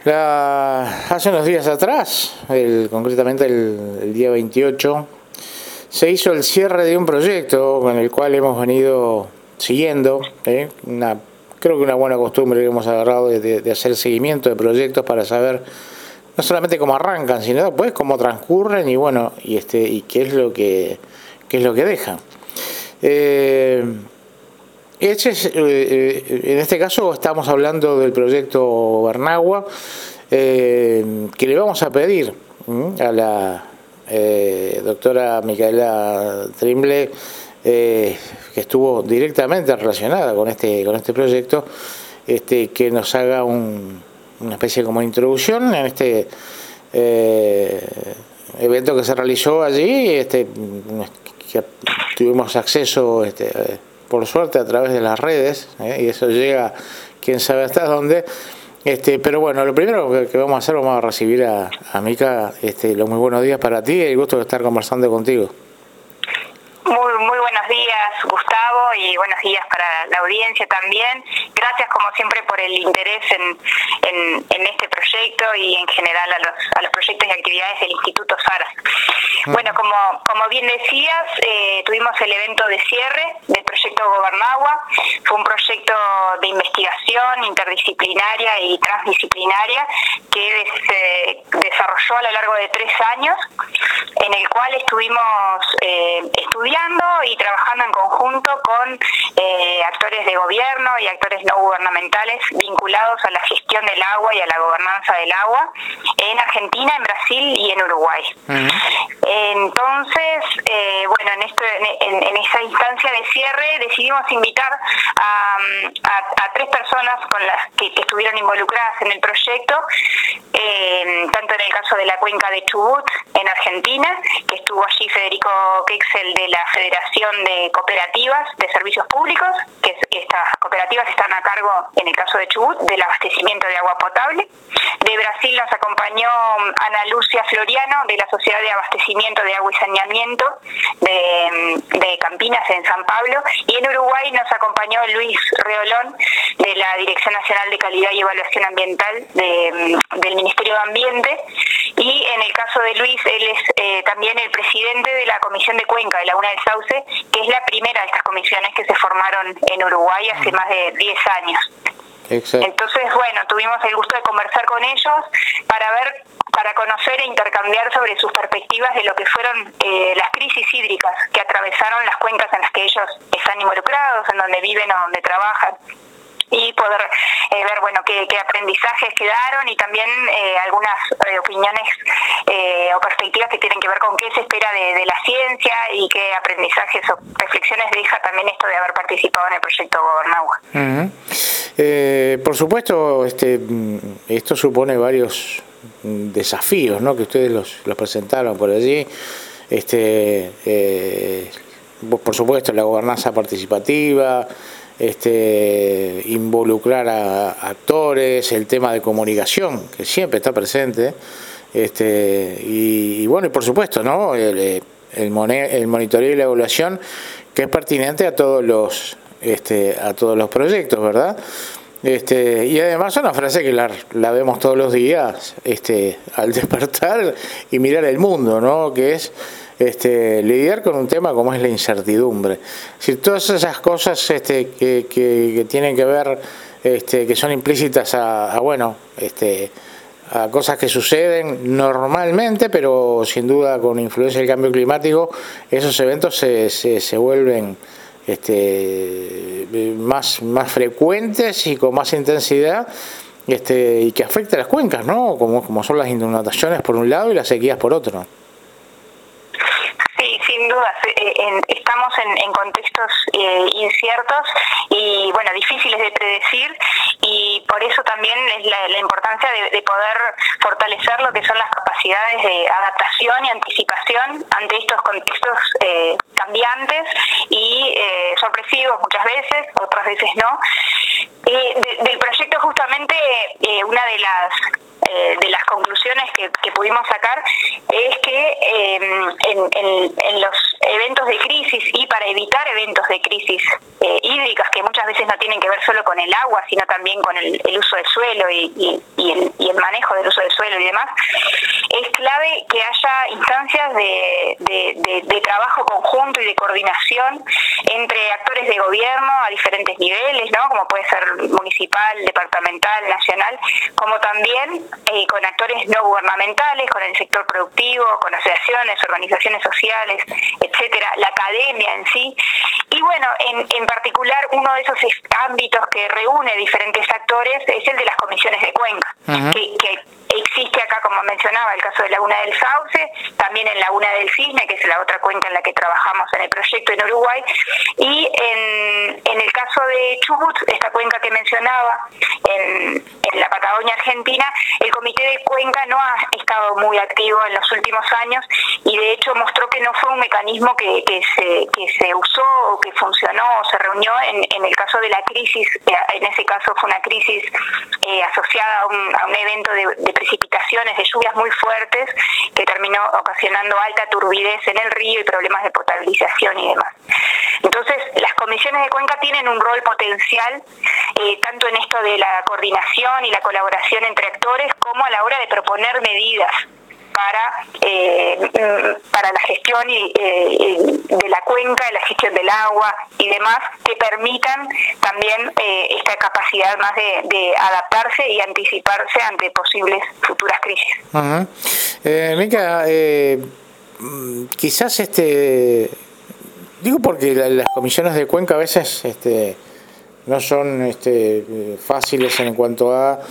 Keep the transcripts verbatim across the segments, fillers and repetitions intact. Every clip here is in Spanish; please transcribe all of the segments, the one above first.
La, hace unos días atrás, el, concretamente el, el día veintiocho, se hizo el cierre de un proyecto con el cual hemos venido siguiendo, ¿eh? una, creo que una buena costumbre que hemos agarrado de, de, de hacer seguimiento de proyectos para saber no solamente cómo arrancan, sino después cómo transcurren y bueno, y este y qué es lo que qué es lo que dejan. Eh, Este es, eh, en este caso estamos hablando del proyecto Bernagua, eh, que le vamos a pedir ¿m? a la eh, doctora Micaela Trimble, eh, que estuvo directamente relacionada con este con este proyecto, este, que nos haga un, una especie como introducción en este eh, evento que se realizó allí, este, que tuvimos acceso este, por suerte a través de las redes, ¿eh? Y eso llega quién sabe hasta dónde. Este, pero bueno, lo primero que, que vamos a hacer, vamos a recibir a, a Mica, este, los muy buenos días para ti y el gusto de estar conversando contigo. Muy, muy buenos días, Gustavo, y buenos días para la audiencia también. Gracias, como siempre, por el interés en, en, en este proyecto y en general a los, a los proyectos y actividades del Instituto Saras. Uh-huh. Bueno, como, como bien decías, eh, tuvimos el evento de cierre del proyecto Bernagua. Fue un proyecto de investigación interdisciplinaria y transdisciplinaria que se desarrolló a lo largo de tres años, en el cual estuvimos eh, estudiando y trabajando en conjunto con eh, actores de gobierno y actores no gubernamentales vinculados a la gestión del agua y a la gobernanza del agua en Argentina, en Brasil y en Uruguay. Uh-huh. Entonces, eh, bueno, en, esto, en, en esa instancia de cierre decidimos invitar a, a, a tres personas con las que, que estuvieron involucradas en el proyecto, eh, tanto en el caso de la cuenca de Chubut en Argentina, que estuvo allí Federico Kexel de la Federación de Cooperativas de Servicios Públicos, que estas cooperativas están a cargo, en el caso de Chubut, del abastecimiento de agua potable. De Brasil nos acompañó Ana Lucia Floriano, de la Sociedad de Abastecimiento de Agua y Saneamiento de, de Campinas, en San Pablo. Y en Uruguay nos acompañó Luis Reolón, de la Dirección Nacional de Calidad y Evaluación Ambiental de, del Ministerio de Ambiente. Y en el caso de Luis, él es eh, también el presidente de la Comisión de Cuenca de Laguna del Sauce, que es la primera de estas comisiones que se formaron en Uruguay hace más de diez años. Exacto. Entonces, bueno, tuvimos el gusto de conversar con ellos para ver, para conocer e intercambiar sobre sus perspectivas de lo que fueron eh, las crisis hídricas que atravesaron las cuencas en las que ellos están involucrados, en donde viven o donde trabajan, y poder eh, ver, bueno, qué, qué aprendizajes quedaron y también eh, algunas eh, opiniones eh, o perspectivas que tienen que ver con qué se espera de, de la ciencia y qué aprendizajes o reflexiones deja también esto de haber participado en el proyecto Bernagua. Uh-huh. Eh, por supuesto, este, esto supone varios desafíos, ¿no? Que ustedes los, los presentaron por allí. Este, eh, por supuesto, la gobernanza participativa, este, involucrar a, a actores, el tema de comunicación, que siempre está presente, este, y, y bueno, y por supuesto, ¿no? El, el, mone, el monitoreo y la evaluación, que es pertinente a todos los este, a todos los proyectos, ¿verdad? Este, y además una frase que la, la vemos todos los días, este, al despertar y mirar el mundo, ¿no? Que es Este, lidiar con un tema como es la incertidumbre. Es decir, todas esas cosas este, que, que, que tienen que ver, este, que son implícitas a, a bueno, este, a cosas que suceden normalmente, pero sin duda con influencia del cambio climático, esos eventos se, se, se vuelven este, más, más frecuentes y con más intensidad. Este, y que afecta a las cuencas, ¿no? Como, como son las inundaciones por un lado y las sequías por otro. Sí, sin dudas. Eh, en, estamos en, en contextos eh, inciertos y, bueno, difíciles de predecir, y por eso también es la, la importancia de, de poder fortalecer lo que son las capacidades de adaptación y anticipación ante estos contextos eh, cambiantes y eh, sorpresivos muchas veces, otras veces no. Eh, de, del proyecto justamente eh, una de las eh, de las conclusiones que, que pudimos sacar es que eh, en, en, en los eventos de crisis y para evitar eventos de crisis eh, hídrica hídricas, que muchas veces no tienen que ver solo con el agua, sino también con el, el uso del suelo y, y, y, el, y el manejo del uso del suelo y demás, es clave que haya instancias de, de, de, de trabajo conjunto y de coordinación entre actores de gobierno a diferentes niveles, ¿no? Como puede ser municipal, departamental, nacional, como también eh, con actores no gubernamentales, con el sector productivo, con asociaciones, organizaciones sociales, etcétera, la academia en sí. Y bueno, en, en particular uno de esos ámbitos que reúne diferentes actores es el de las comisiones de cuenca, uh-huh. que, que existe acá, como mencionaba, el caso de Laguna del Sauce, también en Laguna del Cisne, que es la otra cuenca en la que trabajamos en el proyecto en Uruguay, y en, en el caso de Chubut, esta cuenca que mencionaba, en, en la Patagonia Argentina, el Comité de Cuenca no ha estado muy activo en los últimos años y de hecho mostró que no fue un mecanismo que, que, se, que se usó o que funcionó o se reunió en, en el caso de la crisis. En ese caso fue una crisis eh, asociada a un, a un evento de, de precipitaciones, de lluvias muy fuertes, que terminó ocasionando alta turbidez en el río y problemas de potabilización y demás. Entonces, las comisiones de cuenca tienen un rol potencial, eh, tanto en esto de la coordinación y la colaboración entre actores, como a la hora de proponer medidas para eh, para la gestión y, eh, de la cuenca, la gestión del agua y demás, que permitan también eh, esta capacidad más de, de adaptarse y anticiparse ante posibles futuras crisis. Uh-huh. eh, Mica, eh, quizás este digo porque las comisiones de cuenca a veces este no son este fáciles en cuanto a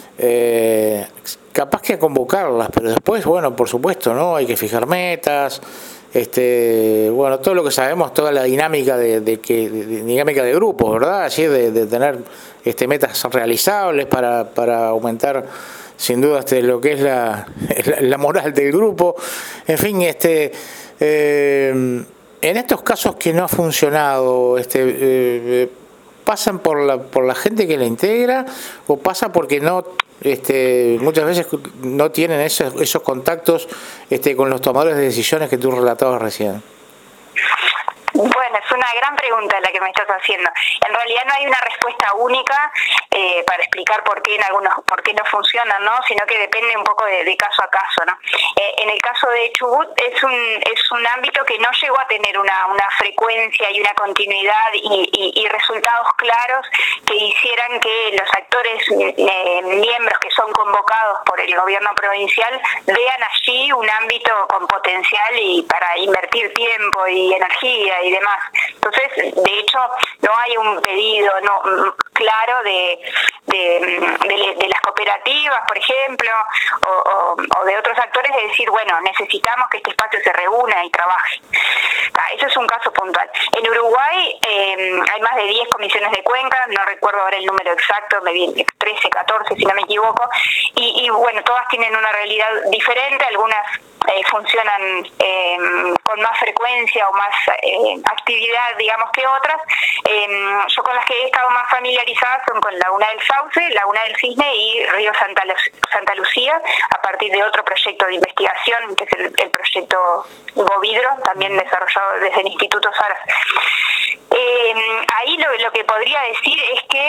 eh, capaz que a convocarlas, pero después, bueno, por supuesto, ¿no? Hay que fijar metas, este, bueno, todo lo que sabemos, toda la dinámica de, de que, de, de, dinámica de grupos, ¿verdad? Así de, de tener este metas realizables para, para aumentar sin duda este lo que es la, la, la moral del grupo. En fin, este eh, en estos casos que no ha funcionado, este eh, ¿pasan por la por la gente que la integra o pasa porque no este muchas veces no tienen esos esos contactos este con los tomadores de decisiones que tú relatabas recién? Bueno, es una gran pregunta la que me estás haciendo. En realidad no hay una respuesta única eh, para explicar por qué en algunos, por qué no funcionan, ¿no? Sino que depende un poco de, de caso a caso, ¿no? Eh, en el caso de Chubut es un es un ámbito que no llegó a tener una una frecuencia y una continuidad y, y, y resultados claros que hicieran que los actores eh, miembros que son convocados por el gobierno provincial vean allí un ámbito con potencial y para invertir tiempo y energía y demás. Entonces, de hecho, no hay un pedido no claro de de, de, de las cooperativas, por ejemplo, o, o, o de otros actores de decir, bueno, necesitamos que este espacio se reúna y trabaje. Ah, eso es un caso puntual. En Uruguay eh, hay más de diez comisiones de cuenca, no recuerdo ahora el número exacto, me viene trece, catorce, si no me equivoco, y, y bueno, todas tienen una realidad diferente, algunas Eh, funcionan eh, con más frecuencia o más eh, actividad, digamos, que otras. Eh, yo con las que he estado más familiarizada son con Laguna del Sauce, Laguna del Cisne y Río Santa, Santa Lucía, a partir de otro proyecto de investigación, que es el, el proyecto Govidro, también desarrollado desde el Instituto Saras. Eh, ahí lo, lo que podría decir es que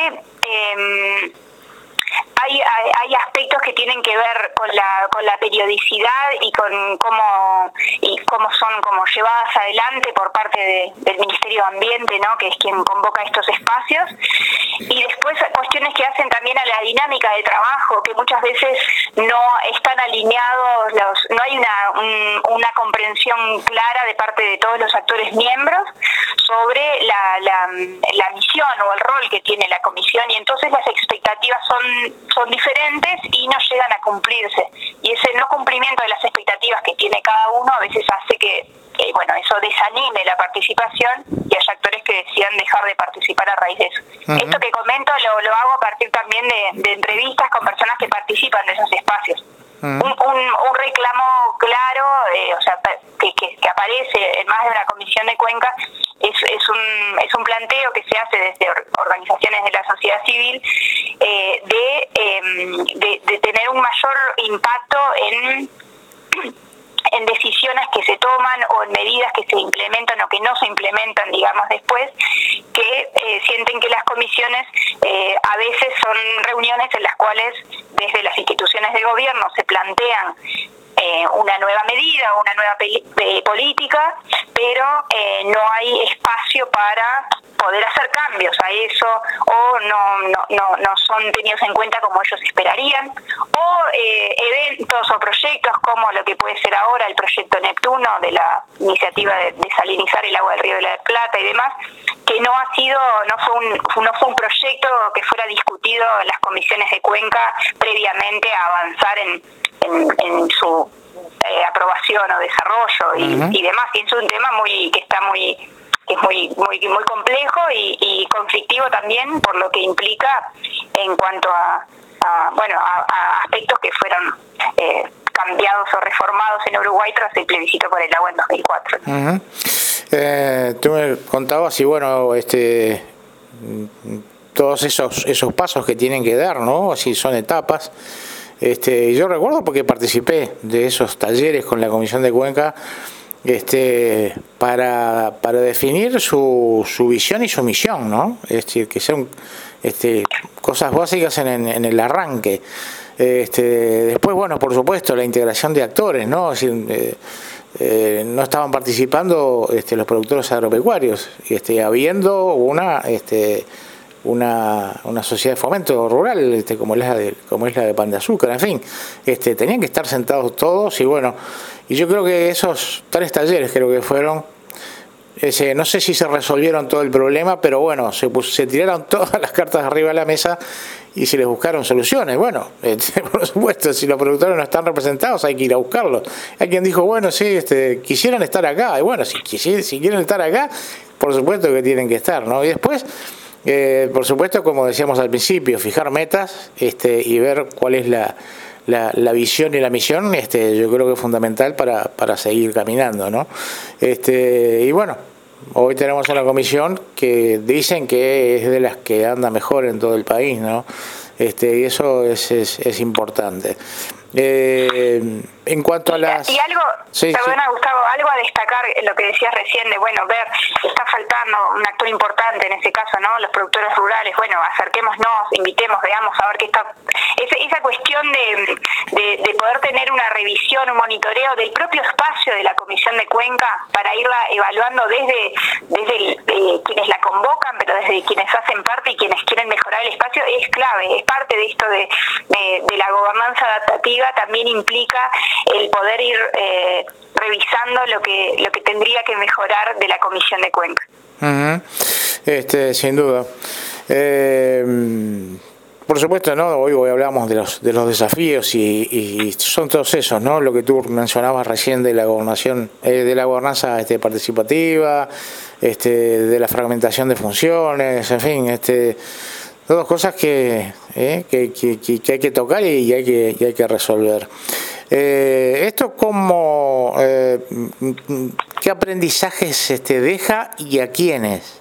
eh, Hay, hay, hay aspectos que tienen que ver con la con la periodicidad y con cómo y cómo son como llevadas adelante por parte de, del Ministerio de Ambiente, ¿no? Que es quien convoca estos espacios, y después cuestiones que hacen también a la dinámica de trabajo, que muchas veces no están alineados, los no hay una un, una comprensión clara de parte de todos los actores miembros sobre la, la, la misión o el rol que tiene la comisión, y entonces las expectativas son son diferentes y no llegan a cumplirse, y ese no cumplimiento de las expectativas que tiene cada uno a veces hace que eh, bueno, eso desanime la participación y haya actores que decidan dejar de participar a raíz de eso. Uh-huh. Esto que comento lo, lo hago a partir también de, de entrevistas con personas que participan de esos espacios. Uh-huh. un, un, un reclamo claro, eh, o sea, que, que, que aparece en más de una comisión de cuenca, es, es, un, es un planteo que se hace desde organizaciones de la sociedad civil eh, de, eh, de, de tener un mayor impacto en en decisiones que se toman o en medidas que se implementan o que no se implementan, digamos, después, que eh, sienten que las comisiones eh, a veces son reuniones en las cuales desde las instituciones del gobierno se plantean eh, una nueva medida o una nueva pe- política, pero eh, no hay espacio para poder hacer cambios a eso, o no no no, no son tenidos en cuenta como ellos esperarían, o eh, eventos o proyectos como lo que puede ser ahora el proyecto Neptuno de la iniciativa de desalinizar el agua del Río de la Plata y demás, que no ha sido, no fue un no fue un proyecto que fuera discutido en las comisiones de Cuenca previamente a avanzar en, en, en su eh, aprobación o desarrollo y, uh-huh. y demás. Y es un tema muy que está muy que es muy muy muy complejo y, y conflictivo también por lo que implica en cuanto a, a bueno a, a aspectos que fueron eh, cambiados o reformados en Uruguay tras el plebiscito por el agua en dos mil cuatro. Uh-huh. Eh, tú me contabas y bueno, este todos esos esos pasos que tienen que dar, ¿no? Así son etapas. Este, yo recuerdo porque participé de esos talleres con la Comisión de Cuenca, este, para para definir su su visión y su misión, ¿no? Es decir, que sean este cosas básicas en, en, en el arranque. Este, después, bueno, por supuesto, la integración de actores, ¿no? Es decir, eh, eh, no estaban participando este, los productores agropecuarios, este, habiendo una este, una, una sociedad de fomento rural este, como es la de como es la de Pan de Azúcar, en fin, este, tenían que estar sentados todos y bueno, y yo creo que esos tres talleres creo que fueron ese, no sé si se resolvieron todo el problema, pero bueno, se, se tiraron todas las cartas arriba de la mesa y se les buscaron soluciones. Bueno, este, por supuesto, si los productores no están representados hay que ir a buscarlos. Hay quien dijo, bueno, sí, este, quisieran estar acá, y bueno, si, si quieren estar acá, por supuesto que tienen que estar, ¿no? Y después, eh, por supuesto, como decíamos al principio, fijar metas este, y ver cuál es la La, la visión y la misión, este, yo creo que es fundamental para, para seguir caminando, ¿no? Este, y bueno, hoy tenemos una comisión que dicen que es de las que anda mejor en todo el país, ¿no? Este, y eso es, es, es importante. Eh, en cuanto a las... Y algo, sí, perdona sí. Gustavo, algo a destacar lo que decías recién de, bueno, ver, está faltando un actor importante en ese caso, ¿no? Los productores rurales, bueno, acerquémonos, invitemos, veamos a ver qué está... Esa, esa cuestión de, de, de poder tener una revisión, un monitoreo del propio espacio de la Comisión de Cuenca para irla evaluando desde, desde el, eh, quienes la convocan, pero desde quienes hacen parte y quienes quieren mejorar el espacio, es clave, es parte de esto de, de, de la gobernanza adaptativa, también implica el poder ir eh, revisando lo que lo que tendría que mejorar de la Comisión de Cuenca. Uh-huh. Este, sin duda. Eh, por supuesto, ¿no? Hoy, hoy hablamos de los de los desafíos y, y son todos esos, ¿no? Lo que tú mencionabas recién de la gobernación, eh, de la gobernanza este, participativa, este, de la fragmentación de funciones, en fin, este. Dos cosas que, eh, que, que, que hay que tocar y hay que, y hay que resolver. Eh, ¿Esto cómo, eh, qué aprendizajes este, deja y a quiénes?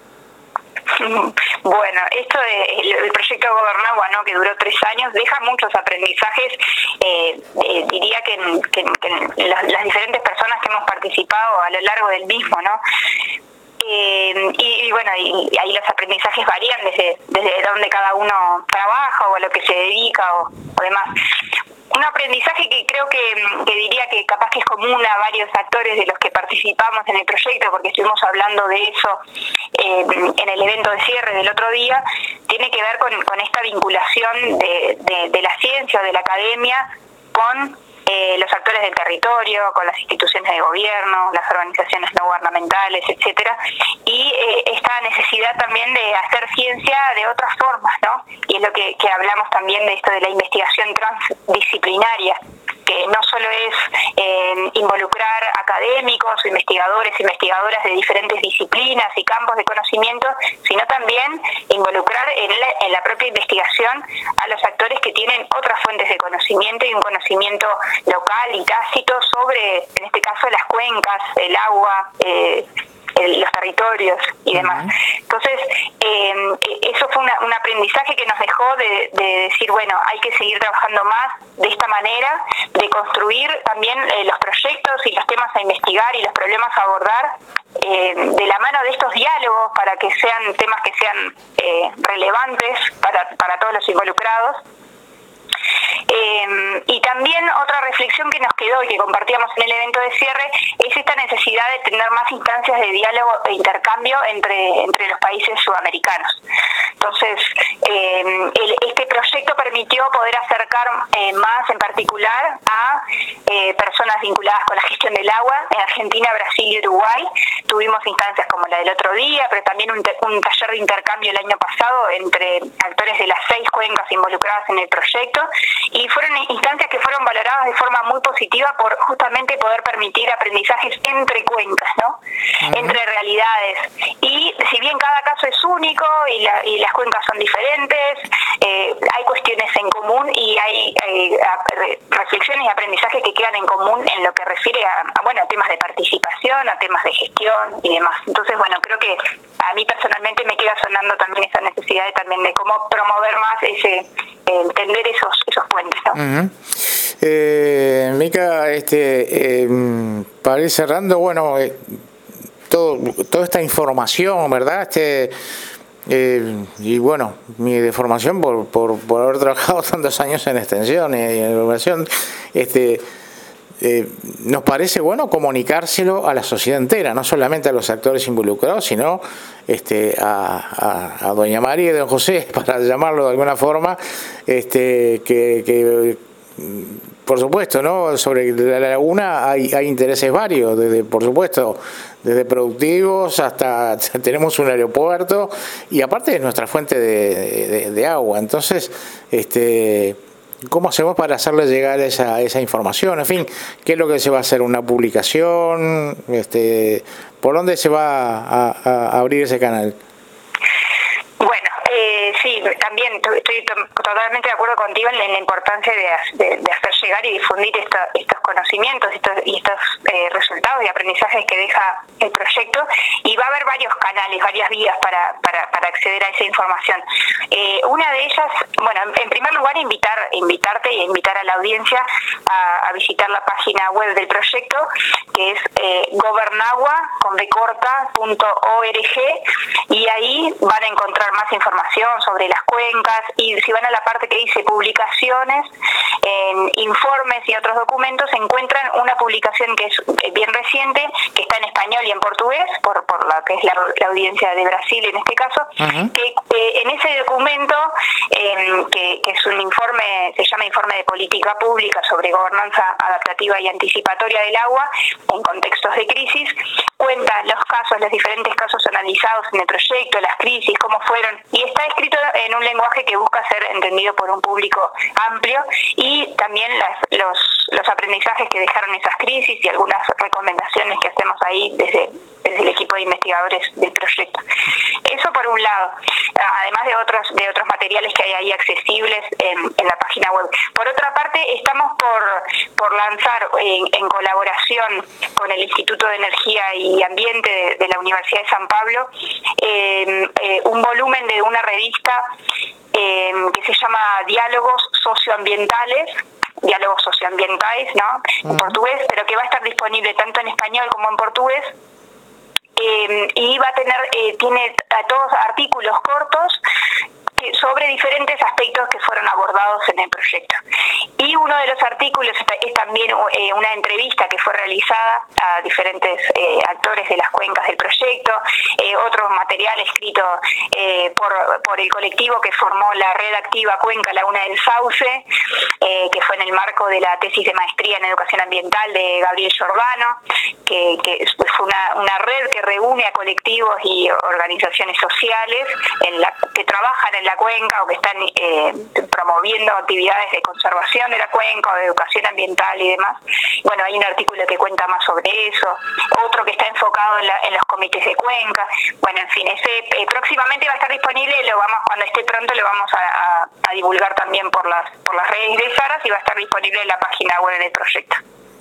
Bueno, esto del de, proyecto Gobernagua, ¿no? Que duró tres años, deja muchos aprendizajes, eh, eh, diría que, en, que, en, que en las, las diferentes personas que hemos participado a lo largo del mismo, ¿no? Eh, y, y bueno, y, y ahí los aprendizajes varían desde desde donde cada uno trabaja o a lo que se dedica o, o demás. Un aprendizaje que creo que, que diría que capaz que es común a varios actores de los que participamos en el proyecto, porque estuvimos hablando de eso eh, en el evento de cierre del otro día, tiene que ver con, con esta vinculación de, de, de la ciencia o de la academia con Eh, los actores del territorio, con las instituciones de gobierno, las organizaciones no gubernamentales, etcétera, y eh, esta necesidad también de hacer ciencia de otras formas, ¿no? Y es lo que, que hablamos también de esto de la investigación transdisciplinaria, que no solo es eh, involucrar académicos o investigadores, investigadoras de diferentes disciplinas y campos de conocimiento, sino también involucrar en la, en la propia investigación a los actores que tienen otras fuentes de conocimiento y un conocimiento local y tácito sobre, en este caso, las cuencas, el agua, eh, el, los territorios y demás. Entonces, eh, eso fue una, un aprendizaje que nos dejó de, de decir, bueno, hay que seguir trabajando más de esta manera, de construir también eh, los proyectos y los temas a investigar y los problemas a abordar eh, de la mano de estos diálogos para que sean temas que sean eh, relevantes para, para todos los involucrados. Eh, y también otra reflexión que nos quedó y que compartíamos en el evento de cierre es esta necesidad de tener más instancias de diálogo e intercambio entre, entre los países sudamericanos. Entonces, eh, el, este proyecto permitió poder acercar eh, más en particular a eh, personas vinculadas con la gestión del agua en Argentina, Brasil y Uruguay. Tuvimos instancias como la del otro día, pero también un, un taller de intercambio el año pasado entre actores de las seis cuencas involucradas en el proyecto, y fueron instancias que fueron valoradas de forma muy positiva por justamente poder permitir aprendizajes entre cuencas, ¿no? Uh-huh. Entre realidades. Y si bien cada caso es único y, la, y las cuencas son diferentes, eh, hay cuestiones en común y hay eh, reflexiones y aprendizajes que quedan en común en lo que refiere a, a, bueno, a temas de participación, a temas de gestión y demás. Entonces, bueno, creo que a mí personalmente me queda sonando también esa necesidad de, también de cómo promover más ese, eh, entender esos, esos puentes, ¿no? Uh-huh. eh, Mica, este, eh, para ir cerrando, bueno, eh, todo, toda esta información, ¿verdad? Este, eh, y bueno, mi deformación por, por, por haber trabajado tantos años en extensión y en educación, este, eh, nos parece bueno comunicárselo a la sociedad entera, no solamente a los actores involucrados, sino este, a, a, a doña María y don José, para llamarlo de alguna forma, este, que, que por supuesto, ¿no? Sobre la laguna hay, hay intereses varios, desde, por supuesto, desde productivos hasta tenemos un aeropuerto y aparte es nuestra fuente de, de, de agua. Entonces, este, ¿cómo hacemos para hacerle llegar esa, esa información? En fin, ¿qué es lo que se va a hacer? ¿Una publicación? Este, ¿por dónde se va a, a, a abrir ese canal? Bueno, eh, sí, también estoy totalmente de acuerdo contigo en la importancia de, de, de hacer llegar y difundir esta, estos conocimientos estos, y estos eh, resultados y aprendizajes que deja el proyecto, y va a haber varios canales, varias vías para, para, para acceder a esa información. Eh, una de ellas, bueno, en primer lugar, invitar, invitarte y invitar a la audiencia a, a visitar la página web del proyecto, que es eh, gobernagua con b corta punto org, y ahí van a encontrar más información sobre las cuencas, y si van a la parte que dice publicaciones, en informes y otros documentos, encuentran una publicación que es bien reciente, que está en español y en portugués, por, por la que es la, la audiencia de Brasil en este caso, uh-huh. que eh, en ese documento, eh, que, que es un informe, se llama Informe de Política Pública sobre Gobernanza Adaptativa y Anticipatoria del Agua en Contextos de Crisis, cuenta los casos, los diferentes casos analizados en el proyecto, las crisis, cómo fueron, y está escrito en un lenguaje que busca ser entendido por un público amplio, y también las, los, los aprendizajes que dejaron esas crisis y algunas recomendaciones que hacemos ahí desde, desde el equipo de investigadores del proyecto. Eso por un lado, además de otros de otros materiales que hay ahí accesibles en, en la página web. Por otra parte, estamos por, por lanzar en, en colaboración con el Instituto de Energía y Ambiente de, de la Universidad de San Pablo eh, eh, un volumen de una revista eh, que se llama Diálogos Socioambientales, Diálogos Socioambientales, ¿no? En uh-huh. portugués, pero que va a estar disponible tanto en español como en portugués. Eh, y va a tener, eh, tiene a todos artículos cortos que, sobre diferentes aspectos que fueron abordados en el proyecto. Y uno de los artículos es también eh, una entrevista que fue realizada a diferentes eh, actores de las cuencas del proyecto, eh, otro material escrito eh, por, por el colectivo que formó la Red Activa Cuenca Laguna del Sauce, eh, que fue en el marco de la tesis de maestría en educación ambiental de Gabriel Giordano, que, que fue una, una red que reúne a colectivos y organizaciones sociales en la, que trabajan en la cuenca o que están eh, promoviendo actividades de conservación de la cuenca o de educación ambiental y demás. Bueno, hay un artículo que cuenta más sobre eso, otro que está enfocado en, la, en los comités de cuenca. Bueno, en fin, ese eh, próximamente va a estar disponible, lo vamos cuando esté pronto lo vamos a, a, a divulgar también por las por las redes de Saras, y va a estar disponible en la página web del proyecto.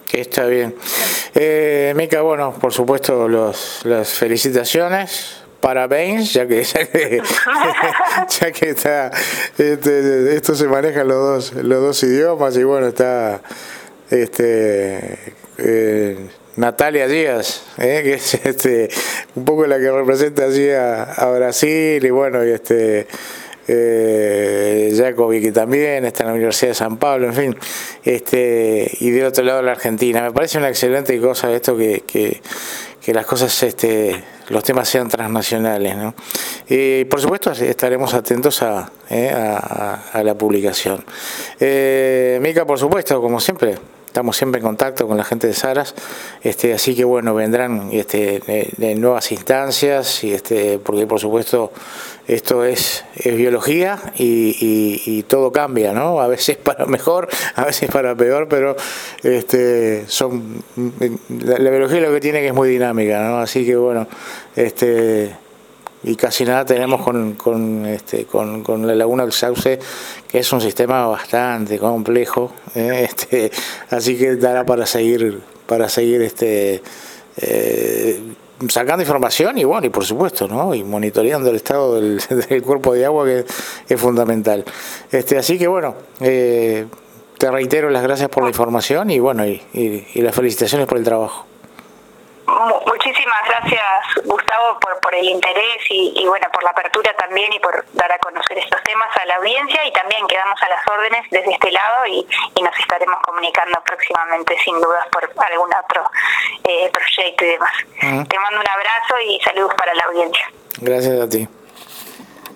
Está bien. Eh, Mica, bueno, por supuesto, los, las felicitaciones. Parabéns, ya que ya que, ya que está este, esto se maneja en los dos los dos idiomas y bueno, está este eh, Natalia Díaz, eh, que es este un poco la que representa allí a, a Brasil, y bueno, y este eh, Jacobi, que también está en la Universidad de San Pablo, en fin, este y del otro lado la Argentina. Me parece una excelente cosa esto que, que, que las cosas, este los temas sean transnacionales, ¿no? Y por supuesto estaremos atentos a, eh, a, a la publicación. Eh, Mica, por supuesto, como siempre, estamos siempre en contacto con la gente de Saras, este, así que bueno, vendrán este, de, de nuevas instancias, y este, porque por supuesto esto es, es biología y, y, y todo cambia, ¿no? A veces para mejor, a veces para peor, pero este, son la, la biología lo que tiene que es muy dinámica, ¿no? Así que bueno, este y casi nada tenemos con con este con, con la laguna del Sauce, que es un sistema bastante complejo, ¿eh? este así que dará para seguir para seguir este eh, sacando información y bueno, y por supuesto, ¿no? Y monitoreando el estado del, del cuerpo de agua, que es fundamental. Este así que bueno, eh, te reitero las gracias por la información y bueno, y, y, y las felicitaciones por el trabajo. Muchísimas gracias, Gustavo, por, por el interés y, y bueno, por la apertura también, y por dar a conocer estos temas a la audiencia, y también quedamos a las órdenes desde este lado y, y nos estaremos comunicando próximamente sin dudas por algún otro eh, proyecto y demás. Uh-huh. Te mando un abrazo y saludos para la audiencia. Gracias a ti.